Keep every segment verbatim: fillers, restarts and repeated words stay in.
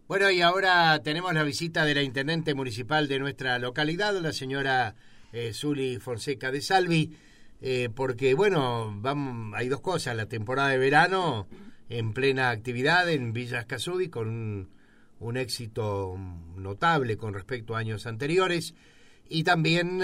Bueno, y ahora tenemos la visita de la intendente municipal de nuestra localidad, la señora eh, Zuli Fonseca de Salvi, eh, porque, bueno, vamos, hay dos cosas, la temporada de verano en plena actividad en Villa Escazú con un, un éxito notable con respecto a años anteriores, y también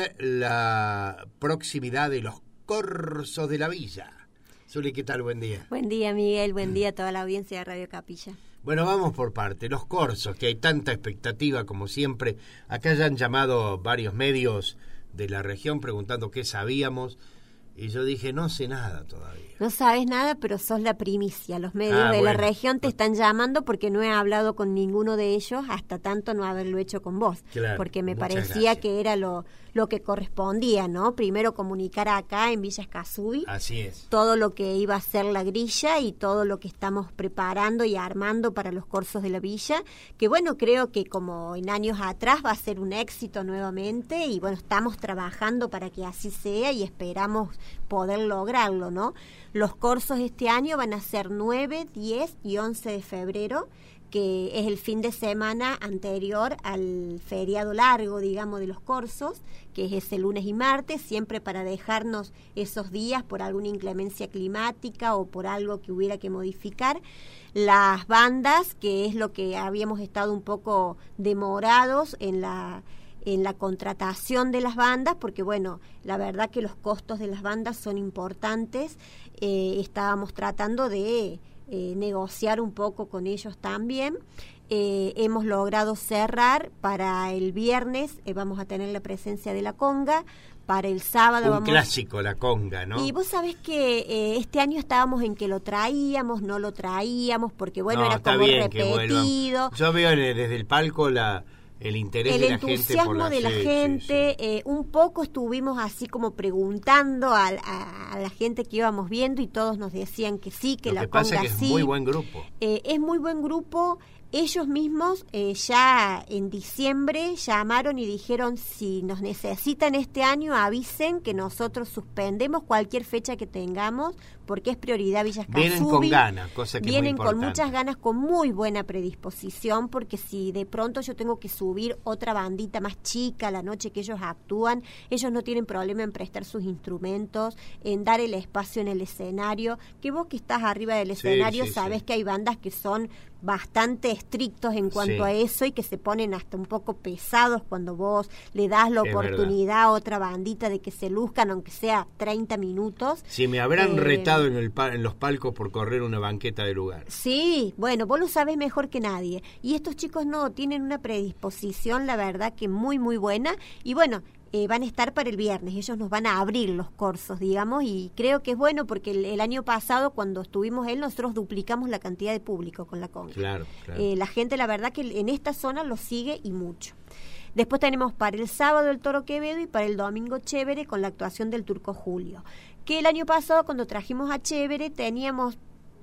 la proximidad de los corsos de la villa. Zuli, ¿qué tal? Buen día. Buen día, Miguel, buen día a toda la audiencia de Radio Capilla. Bueno, vamos por parte. Los corsos, que hay tanta expectativa como siempre. Acá ya han llamado varios medios de la región preguntando qué sabíamos. Y yo dije, no sé nada todavía. No sabes nada, pero sos la primicia. Los medios ah, de bueno. la región te están llamando porque no he hablado con ninguno de ellos hasta tanto no haberlo hecho con vos. Claro, porque me parecía gracias. que era lo, lo que correspondía, ¿no? Primero comunicar acá en Villa Escazú. Así es. Todo lo que iba a ser la grilla y todo lo que estamos preparando y armando para los corsos de la villa. Que bueno, creo que como en años atrás va a ser un éxito nuevamente. Y bueno, estamos trabajando para que así sea y esperamos poder lograrlo, ¿no? Los corsos este año van a ser nueve, diez y once de febrero, que es el fin de semana anterior al feriado largo, digamos, de los corsos, que es ese lunes y martes, siempre para dejarnos esos días por alguna inclemencia climática o por algo que hubiera que modificar. Las bandas, que es lo que habíamos estado un poco demorados en la... en la contratación de las bandas, porque bueno, la verdad que los costos de las bandas son importantes. Eh, estábamos tratando de eh, negociar un poco con ellos también. Eh, hemos logrado cerrar para el viernes, eh, vamos a tener la presencia de la conga. Para el sábado un vamos... clásico, la conga, ¿no? Y vos sabés que eh, este año estábamos en que lo traíamos, no lo traíamos, porque bueno, no, era como repetido. Yo veo desde el palco la... El interés el de la entusiasmo gente por la, de la sí, gente, sí, sí. Eh, un poco estuvimos así como preguntando a, a, a la gente que íbamos viendo y todos nos decían que sí, que Lo la que pasa conga es que sí. es muy buen grupo. Eh, es muy buen grupo. Ellos mismos eh, ya en diciembre llamaron y dijeron si nos necesitan este año avisen que nosotros suspendemos cualquier fecha que tengamos porque es prioridad Villa Escazú. Vienen con ganas, cosa que Vienen es muy con importante. muchas ganas, con muy buena predisposición, porque si de pronto yo tengo que subir otra bandita más chica la noche que ellos actúan, ellos no tienen problema en prestar sus instrumentos, en dar el espacio en el escenario, que vos que estás arriba del escenario sí, sí, sabés sí. que hay bandas que son bastante estrictos en cuanto sí. a eso y que se ponen hasta un poco pesados cuando vos le das la es oportunidad verdad. a otra bandita de que se luzcan aunque sea treinta minutos. Si me habrán eh, retado en, el, en los palcos por correr una banqueta de lugar. Sí, bueno, vos lo sabés mejor que nadie. Y estos chicos no, tienen una predisposición, la verdad que muy, muy buena. Y bueno, eh, van a estar para el viernes, ellos nos van a abrir los corsos, digamos, y creo que es bueno porque el, el año pasado cuando estuvimos él, nosotros duplicamos la cantidad de público con la conga. Claro, claro. Eh, la gente, la verdad que en esta zona lo sigue y mucho. Después tenemos para el sábado el Toro Quevedo y para el domingo Chévere con la actuación del Turco Julio. Que el año pasado cuando trajimos a Chévere teníamos,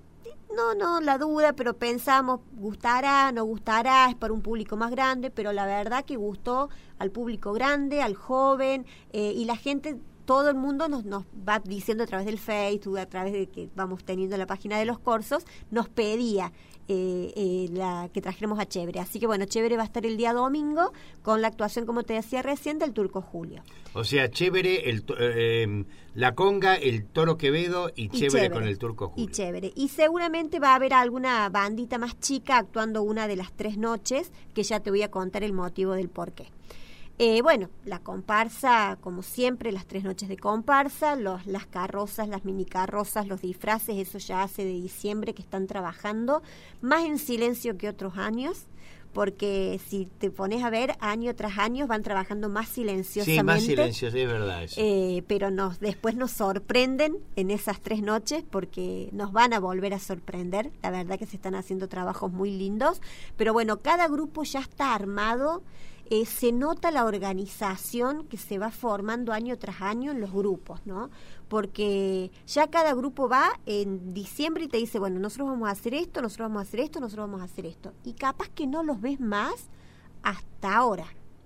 no, no, la duda, pero pensábamos, gustará, no gustará, es para un público más grande, pero la verdad que gustó al público grande, al joven, eh, y la gente, todo el mundo nos, nos va diciendo a través del Facebook, a través de que vamos teniendo la página de los corsos, nos pedía eh, eh, la, que trajéramos a Chévere. Así que bueno, Chévere va a estar el día domingo con la actuación, como te decía recién, del Turco Julio. O sea, Chévere, el, eh, la conga, el Toro Quevedo y, y chévere, chévere con el Turco Julio. Y Chévere. Y seguramente va a haber alguna bandita más chica actuando una de las tres noches, que ya te voy a contar el motivo del porqué. Eh, bueno, la comparsa, como siempre, las tres noches de comparsa, los, las carrozas, las mini carrozas, los disfraces, eso ya hace de diciembre que están trabajando, más en silencio que otros años, porque si te pones a ver, año tras año van trabajando más silenciosamente. Sí, más silencioso, es verdad eso. Eh, pero nos después nos sorprenden en esas tres noches porque nos van a volver a sorprender. La verdad que se están haciendo trabajos muy lindos, pero bueno, cada grupo ya está armado. Eh, se nota la organización que se va formando año tras año en los grupos, ¿no? Porque ya cada grupo va en diciembre y te dice, bueno, nosotros vamos a hacer esto, nosotros vamos a hacer esto, nosotros vamos a hacer esto. Y capaz que no los ves más hasta ahora.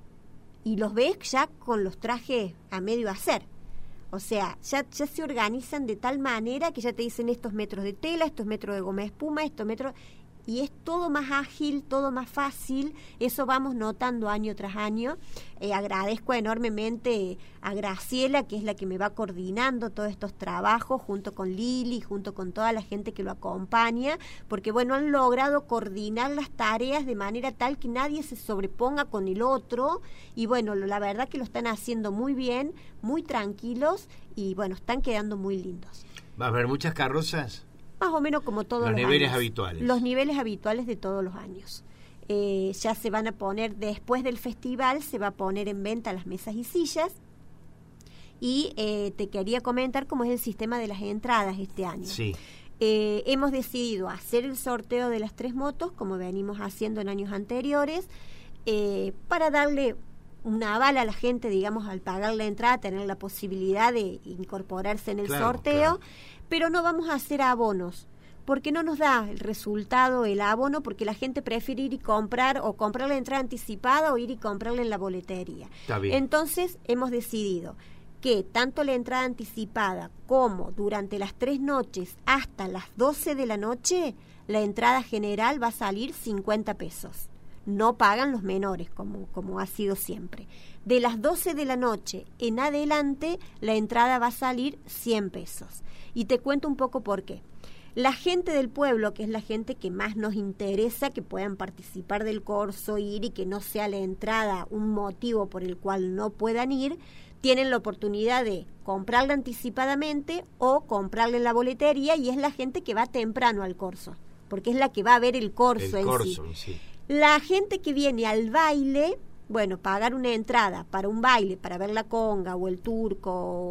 Y los ves ya con los trajes a medio hacer. O sea, ya, ya se organizan de tal manera que ya te dicen estos metros de tela, estos metros de goma de espuma, estos metros... y es todo más ágil, todo más fácil. Eso vamos notando año tras año. Eh, agradezco enormemente a Graciela, que es la que me va coordinando todos estos trabajos, junto con Lili, junto con toda la gente que lo acompaña, porque bueno, han logrado coordinar las tareas de manera tal que nadie se sobreponga con el otro, y bueno, la verdad que lo están haciendo muy bien, muy tranquilos, y bueno, están quedando muy lindos. ¿Va a haber muchas carrozas? Más o menos como todos los, los niveles años. habituales. Los niveles habituales de todos los años. Eh, ya se van a poner, después del festival, se va a poner en venta las mesas y sillas. Y eh, te quería comentar cómo es el sistema de las entradas este año. Sí. Eh, hemos decidido hacer el sorteo de las tres motos, como venimos haciendo en años anteriores, eh, para darle una avala a la gente, digamos, al pagar la entrada, tener la posibilidad de incorporarse en el claro, sorteo, claro. Pero no vamos a hacer abonos, porque no nos da el resultado el abono, porque la gente prefiere ir y comprar, o comprar la entrada anticipada, o ir y comprarla en la boletería. Está bien. Entonces, hemos decidido que tanto la entrada anticipada como durante las tres noches hasta las doce de la noche, la entrada general va a salir cincuenta pesos. No pagan los menores, como, como ha sido siempre. De las doce de la noche en adelante, la entrada va a salir cien pesos. Y te cuento un poco por qué. La gente del pueblo, que es la gente que más nos interesa, que puedan participar del corso, ir y que no sea la entrada un motivo por el cual no puedan ir, tienen la oportunidad de comprarla anticipadamente o comprarla en la boletería, y es la gente que va temprano al corso, porque es la que va a ver el corso el en corso, sí. sí. La gente que viene al baile, bueno, pagar una entrada para un baile, para ver la conga o el turco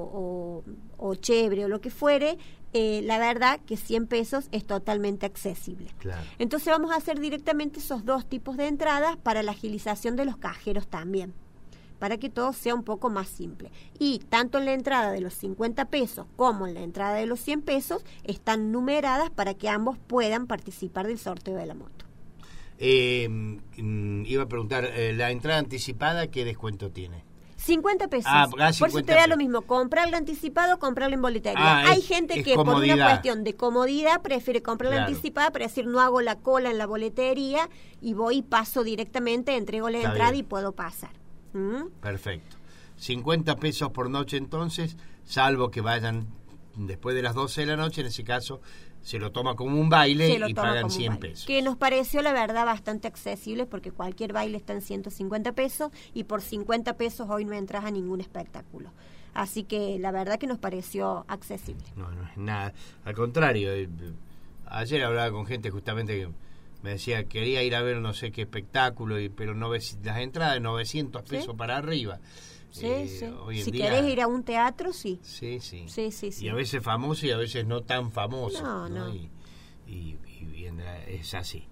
o, o, o chévere o lo que fuere, eh, la verdad que cien pesos es totalmente accesible. Claro. Entonces vamos a hacer directamente esos dos tipos de entradas para la agilización de los cajeros también, para que todo sea un poco más simple. Y tanto en la entrada de los cincuenta pesos como en la entrada de los cien pesos están numeradas para que ambos puedan participar del sorteo de la moto. Eh, iba a preguntar, eh, ¿la entrada anticipada qué descuento tiene? cincuenta pesos. Ah, ah, por eso te da lo mismo, comprarla anticipado o comprarla en boletería. Ah, Hay es, gente es que comodidad. por una cuestión de comodidad prefiere comprarla Claro. anticipada para decir no hago la cola en la boletería y voy y paso directamente, entrego la Está entrada bien. y puedo pasar. ¿Mm? Perfecto. cincuenta pesos por noche entonces, salvo que vayan después de las doce de la noche, en ese caso se lo toma como un baile Se lo y toma pagan como un cien baile. pesos. Que nos pareció, la verdad, bastante accesible, porque cualquier baile está en ciento cincuenta pesos y por cincuenta pesos hoy no entras a ningún espectáculo. Así que la verdad que nos pareció accesible. No, no es nada. Al contrario, eh, ayer hablaba con gente justamente que me decía quería ir a ver no sé qué espectáculo, y, pero no ves las entradas de novecientos pesos ¿Sí? para arriba. Sí, Eh, sí. hoy en Si día- querés ir a un teatro, sí. Sí, sí. Sí, sí, sí. Y a veces famoso y a veces no tan famoso. No, no. Y, y, y bien, es así.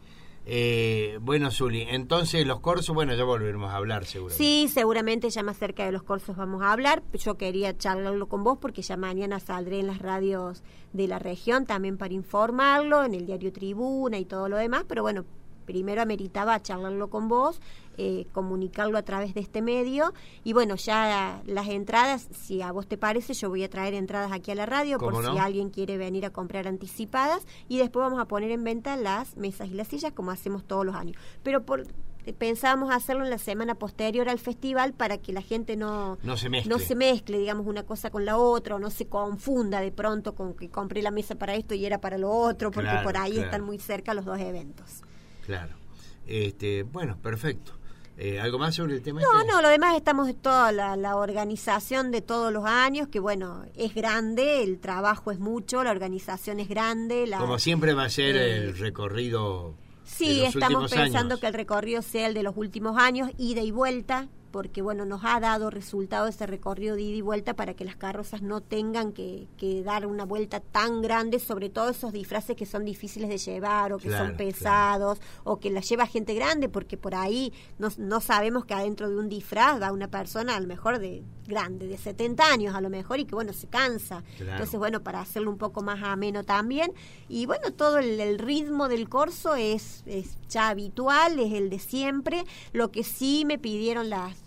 Eh, bueno, Zuli, entonces los corsos, bueno, ya volveremos a hablar seguramente. Sí, seguramente ya más cerca de los cursos vamos a hablar. Yo quería charlarlo con vos porque ya mañana saldré en las radios de la región también para informarlo, en el diario Tribuna y todo lo demás, pero bueno, primero ameritaba charlarlo con vos, eh, comunicarlo a través de este medio, y bueno, ya las entradas, si a vos te parece, yo voy a traer entradas aquí a la radio por ¿Cómo no? si alguien quiere venir a comprar anticipadas, y después vamos a poner en venta las mesas y las sillas como hacemos todos los años. Pero por pensábamos hacerlo en la semana posterior al festival para que la gente no, No se mezcle. no se mezcle, digamos, una cosa con la otra, o no se confunda de pronto con que compré la mesa para esto y era para lo otro, porque Claro, por ahí claro. están muy cerca los dos eventos. Claro. Este, bueno, perfecto. Eh, ¿Algo más sobre el tema? No, este? no, lo demás estamos en toda la, la organización de todos los años, que bueno, es grande, el trabajo es mucho, la organización es grande. La, Como siempre va a ser eh, el recorrido. Sí, de los estamos últimos pensando años. que el recorrido sea el de los últimos años, ida y vuelta, porque bueno, nos ha dado resultado ese recorrido de ida y vuelta para que las carrozas no tengan que, que dar una vuelta tan grande, sobre todo esos disfraces que son difíciles de llevar o que Claro, son pesados, o que las lleva gente grande, porque por ahí no, no sabemos que adentro de un disfraz va una persona a lo mejor de grande, de setenta años a lo mejor, y que bueno, se cansa. Claro. Entonces bueno, para hacerlo un poco más ameno también, y bueno, todo el, el ritmo del corso es, es ya habitual, es el de siempre. Lo que sí me pidieron las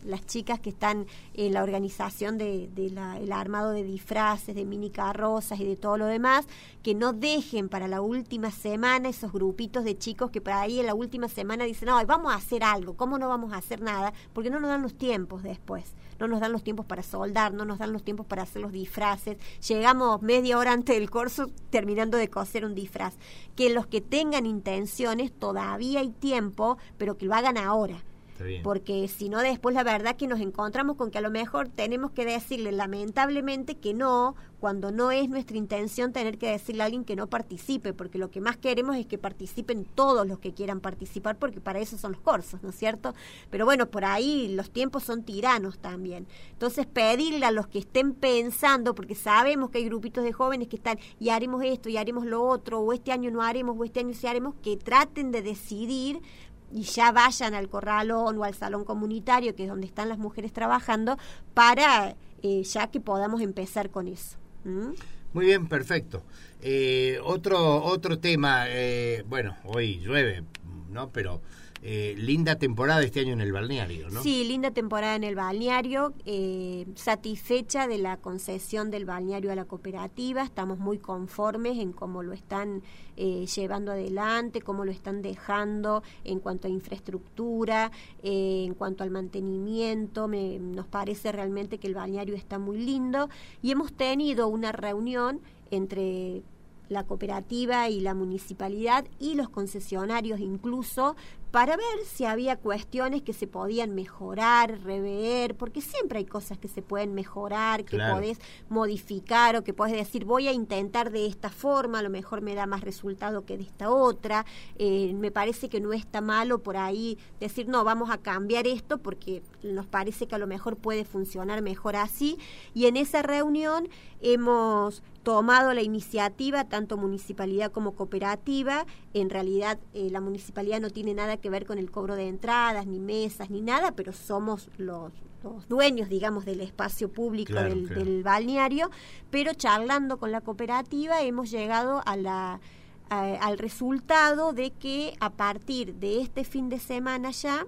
las chicas que están en la organización de, de la, el armado de disfraces, de mini carrozas y de todo lo demás, que no dejen para la última semana esos grupitos de chicos que por ahí en la última semana dicen, no, vamos a hacer algo, ¿cómo no vamos a hacer nada? Porque no nos dan los tiempos después, no nos dan los tiempos para soldar, no nos dan los tiempos para hacer los disfraces, llegamos media hora antes del curso terminando de coser un disfraz. Que los que tengan intenciones todavía hay tiempo, pero que lo hagan ahora. Porque si no después la verdad que nos encontramos con que a lo mejor tenemos que decirle lamentablemente que no, cuando no es nuestra intención tener que decirle a alguien que no participe, porque lo que más queremos es que participen todos los que quieran participar, porque para eso son los cursos, ¿no es cierto? Pero bueno, por ahí los tiempos son tiranos también. Entonces pedirle a los que estén pensando, porque sabemos que hay grupitos de jóvenes que están, y haremos esto, y haremos lo otro, o este año no haremos, o este año sí haremos, que traten de decidir y ya vayan al corralón o al salón comunitario, que es donde están las mujeres trabajando, para eh, ya que podamos empezar con eso. ¿Mm? Muy bien, perfecto. Eh, otro otro tema, eh, bueno, hoy llueve, ¿no? Pero eh, linda temporada este año en el balneario, ¿no? Sí, linda temporada en el balneario, eh, satisfecha de la concesión del balneario a la cooperativa, estamos muy conformes en cómo lo están eh, llevando adelante, cómo lo están dejando en cuanto a infraestructura, eh, en cuanto al mantenimiento, me, nos parece realmente que el balneario está muy lindo y hemos tenido una reunión entre la cooperativa y la municipalidad y los concesionarios incluso, para ver si había cuestiones que se podían mejorar, rever, porque siempre hay cosas que se pueden mejorar, que claro. podés modificar o que podés decir voy a intentar de esta forma, a lo mejor me da más resultado que de esta otra. Eh, me parece que no está malo por ahí decir no, vamos a cambiar esto porque nos parece que a lo mejor puede funcionar mejor así, y en esa reunión hemos tomado la iniciativa, tanto municipalidad como cooperativa. En realidad eh, la municipalidad no tiene nada que ver con el cobro de entradas, ni mesas, ni nada, pero somos los, los dueños, digamos, del espacio público claro, del, claro. del balneario, pero charlando con la cooperativa hemos llegado a la, a, al resultado de que a partir de este fin de semana ya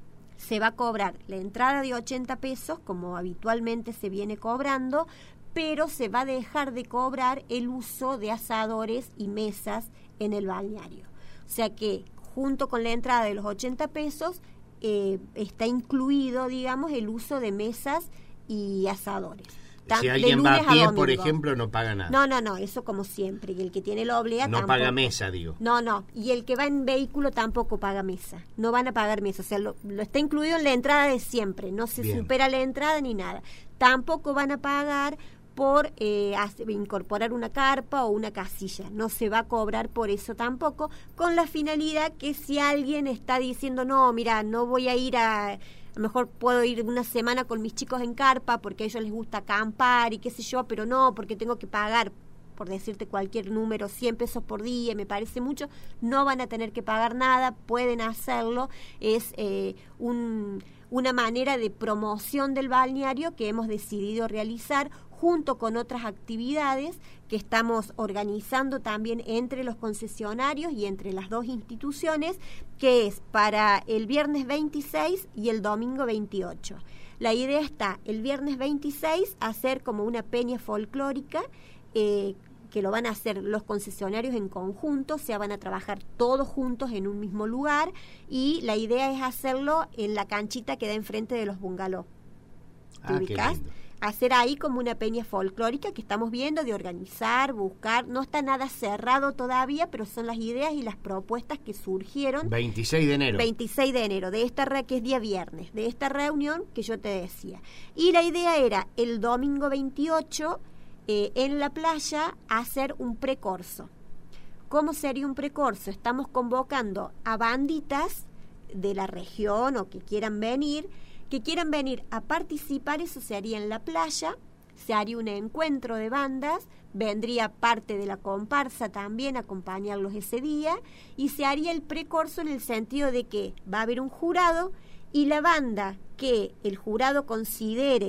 se va a cobrar la entrada de ochenta pesos, como habitualmente se viene cobrando, pero se va a dejar de cobrar el uso de asadores y mesas en el balneario. O sea que junto con la entrada de los ochenta pesos eh, está incluido, digamos, el uso de mesas y asadores. Si alguien va a pie, por ejemplo, no paga nada. No, no, no, eso como siempre. Y el que tiene la oblea no tampoco. paga mesa, digo. No, no. Y el que va en vehículo tampoco paga mesa. No van a pagar mesa. O sea, lo, lo está incluido en la entrada de siempre. No se Bien. supera la entrada ni nada. Tampoco van a pagar por eh, hacer, incorporar una carpa o una casilla. No se va a cobrar por eso tampoco, con la finalidad que si alguien está diciendo, no, mira, no voy a ir a... A lo mejor puedo ir una semana con mis chicos en carpa porque a ellos les gusta acampar y qué sé yo, pero no, porque tengo que pagar, por decirte cualquier número, cien pesos por día, me parece mucho. No van a tener que pagar nada, pueden hacerlo. Es eh, un, una manera de promoción del balneario que hemos decidido realizar junto con otras actividades que estamos organizando también entre los concesionarios y entre las dos instituciones, que es para el viernes veintiséis y el domingo veintiocho. La idea está el viernes veintiséis hacer como una peña folclórica, eh, que lo van a hacer los concesionarios en conjunto, o sea, van a trabajar todos juntos en un mismo lugar, y la idea es hacerlo en la canchita que da enfrente de los bungalows. ¿Te Ah, ubicás? qué lindo. Hacer ahí como una peña folclórica que estamos viendo, de organizar, buscar. No está nada cerrado todavía, pero son las ideas y las propuestas que surgieron. veintiséis de enero. veintiséis de enero, de esta re que es día viernes, de esta reunión que yo te decía. Y la idea era el domingo veintiocho, eh, en la playa, hacer un precorso. ¿Cómo sería un precorso? Estamos convocando a banditas de la región o que quieran venir, que quieran venir a participar. Eso se haría en la playa, se haría un encuentro de bandas, vendría parte de la comparsa también a acompañarlos ese día, y se haría el precorso en el sentido de que va a haber un jurado, y la banda que el jurado considere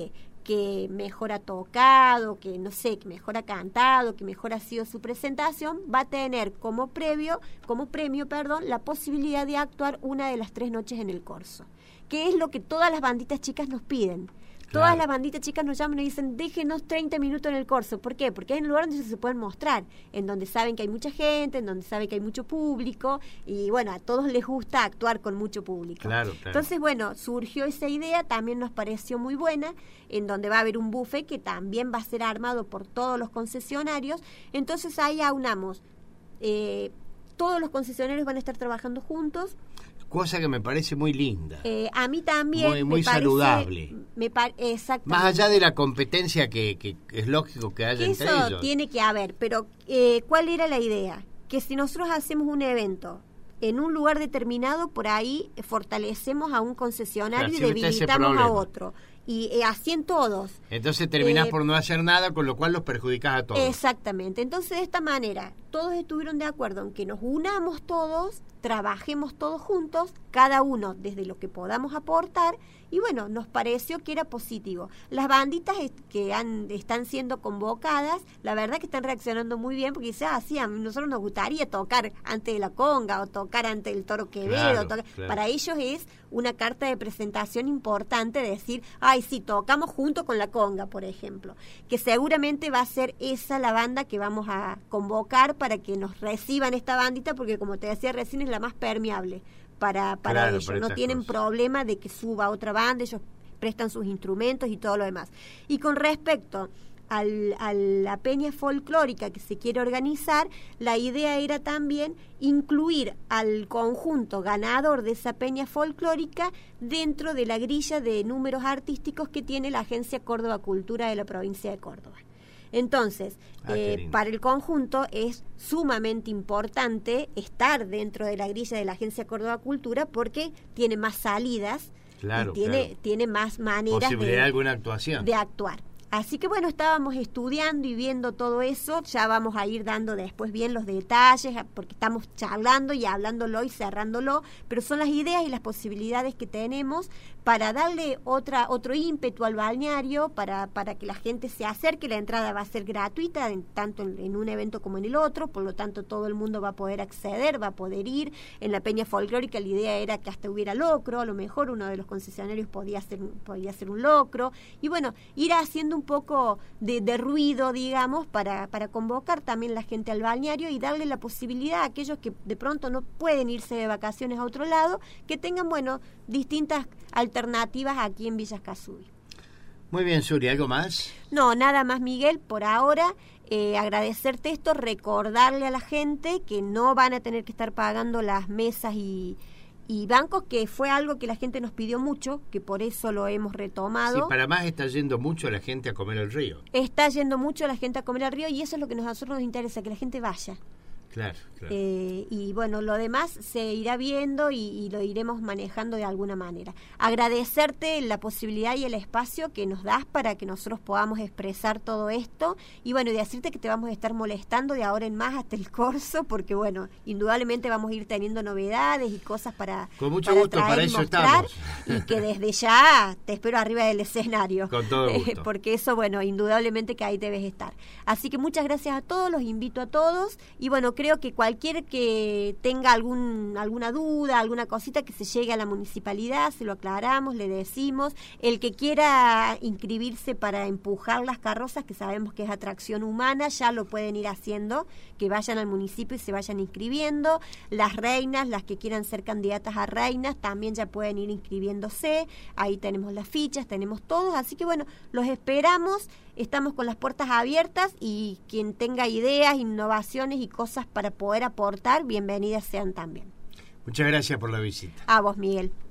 que mejor ha tocado, que no sé, que mejor ha cantado, que mejor ha sido su presentación, va a tener como previo, como premio, perdón, la posibilidad de actuar una de las tres noches en el corso, que es lo que todas las banditas chicas nos piden. Todas Claro. las banditas chicas nos llaman y dicen, déjenos treinta minutos en el corso. ¿Por qué? Porque es un lugar donde se pueden mostrar, en donde saben que hay mucha gente, en donde saben que hay mucho público, y bueno, a todos les gusta actuar con mucho público. Claro, claro. Entonces, bueno, surgió esa idea, también nos pareció muy buena, en donde va a haber un buffet que también va a ser armado por todos los concesionarios. Entonces ahí aunamos, eh, todos los concesionarios van a estar trabajando juntos. Cosa que me parece muy linda. Eh, a mí también Muy- muy me parece, saludable. Me par- exactamente. Más allá de la competencia que, que es lógico que haya Que entre eso ellos. tiene que haber, pero eh, ¿cuál era la idea? Que si nosotros hacemos un evento en un lugar determinado, por ahí fortalecemos a un concesionario Claro, y siempre está ese debilitamos a problema. otro. Y eh, así en todos. Entonces terminás Eh, por no hacer nada, con lo cual los perjudicás a todos. Exactamente. Entonces, de esta manera, todos estuvieron de acuerdo en que nos unamos todos, trabajemos todos juntos, cada uno desde lo que podamos aportar, y bueno, nos pareció que era positivo. Las banditas est- que han, están siendo convocadas, la verdad que están reaccionando muy bien, porque dicen, ah, sí, a nosotros nos gustaría tocar antes de la conga, o tocar antes del Toro Quevedo. Claro, tocar- claro. Para ellos es una carta de presentación importante, de decir, ay, sí, tocamos junto con la conga, por ejemplo, que seguramente va a ser esa la banda que vamos a convocar para que nos reciban esta bandita, porque como te decía recién, es la más permeable para, para Claro, ellos. para No estas tienen cosas. problema de que suba otra banda, ellos prestan sus instrumentos y todo lo demás. Y con respecto al, a la peña folclórica que se quiere organizar, la idea era también incluir al conjunto ganador de esa peña folclórica dentro de la grilla de números artísticos que tiene la Agencia Córdoba Cultura de la provincia de Córdoba. Entonces, Ah, qué eh, lindo. para el conjunto es sumamente importante estar dentro de la grilla de la Agencia Córdoba Cultura, porque tiene más salidas, Claro, y tiene, claro. tiene más maneras Posibilidad de de, alguna actuación. de actuar. Así que bueno, estábamos estudiando y viendo todo eso, ya vamos a ir dando después bien los detalles, porque estamos charlando y hablándolo y cerrándolo, pero son las ideas y las posibilidades que tenemos para darle otra otro ímpetu al balneario, para, para que la gente se acerque. La entrada va a ser gratuita, en, tanto en, en un evento como en el otro, por lo tanto todo el mundo va a poder acceder, va a poder ir. En la peña folclórica la idea era que hasta hubiera locro, a lo mejor uno de los concesionarios podía hacer, podía hacer un locro, y bueno, ir haciendo un poco de, de ruido, digamos, para, para convocar también la gente al balneario y darle la posibilidad a aquellos que de pronto no pueden irse de vacaciones a otro lado, que tengan, bueno, distintas alternativas aquí en Villa Escazú. Muy bien, Suri, ¿algo más? No, nada más, Miguel, por ahora. Eh, agradecerte esto, recordarle a la gente que no van a tener que estar pagando las mesas y, y bancos, que fue algo que la gente nos pidió mucho, que por eso lo hemos retomado. Sí, para más está yendo mucho la gente a comer al río. Está yendo mucho la gente a comer al río, y eso es lo que nos- a nosotros nos interesa, que la gente vaya. Claro, claro. Eh, y bueno, lo demás se irá viendo y, y lo iremos manejando de alguna manera. Agradecerte la posibilidad y el espacio que nos das para que nosotros podamos expresar todo esto, y bueno, y decirte que te vamos a estar molestando de ahora en más hasta el corso, porque bueno, indudablemente vamos a ir teniendo novedades y cosas para Con mucho para gusto, traer para y eso mostrar, estamos. y que desde ya te espero arriba del escenario. Con todo gusto. Porque eso, bueno, indudablemente que ahí debes estar. Así que muchas gracias a todos, los invito a todos, y bueno, creo que cualquier que tenga algún alguna duda, alguna cosita, que se llegue a la municipalidad, se lo aclaramos, le decimos. El que quiera inscribirse para empujar las carrozas, que sabemos que es atracción humana, ya lo pueden ir haciendo, que vayan al municipio y se vayan inscribiendo. Las reinas, las que quieran ser candidatas a reinas, también ya pueden ir inscribiéndose. Ahí tenemos las fichas, tenemos todos, así que bueno, los esperamos. Estamos con las puertas abiertas, y quien tenga ideas, innovaciones y cosas para poder aportar, bienvenidas sean también. Muchas gracias por la visita. A vos, Miguel.